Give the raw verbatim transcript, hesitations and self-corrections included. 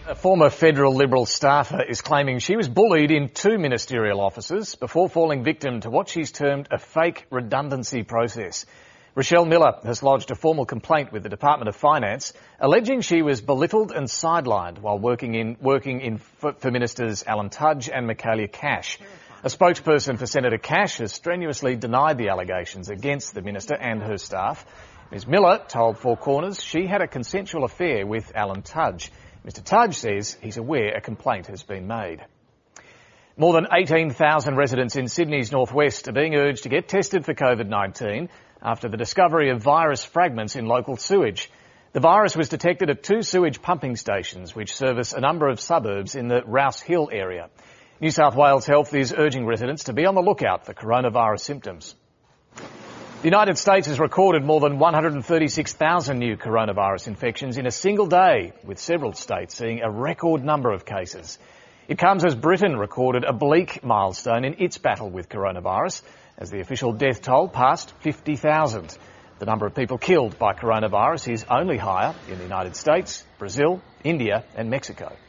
A former federal Liberal staffer is claiming she was bullied in two ministerial offices before falling victim to what she's termed a fake redundancy process. Rochelle Miller has lodged a formal complaint with the Department of Finance, alleging she was belittled and sidelined while working in working in for, for Ministers Alan Tudge and Michaelia Cash. A spokesperson for Senator Cash has strenuously denied the allegations against the minister and her staff. Miz Miller told Four Corners she had a consensual affair with Alan Tudge. Mister Tudge says he's aware a complaint has been made. More than eighteen thousand residents in Sydney's northwest are being urged to get tested for COVID nineteen after the discovery of virus fragments in local sewage. The virus was detected at two sewage pumping stations which service a number of suburbs in the Rouse Hill area. New South Wales Health is urging residents to be on the lookout for coronavirus symptoms. The United States has recorded more than one hundred thirty-six thousand new coronavirus infections in a single day, with several states seeing a record number of cases. It comes as Britain recorded a bleak milestone in its battle with coronavirus, as the official death toll passed fifty thousand. The number of people killed by coronavirus is only higher in the United States, Brazil, India and Mexico.